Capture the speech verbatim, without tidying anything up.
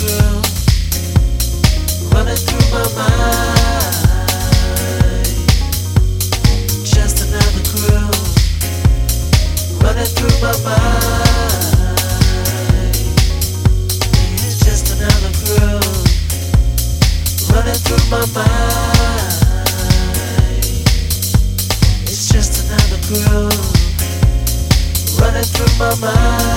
groove running through my mind. Just another groove running through my mind. It's just another groove running through my mind. It's just another groove running through my mind.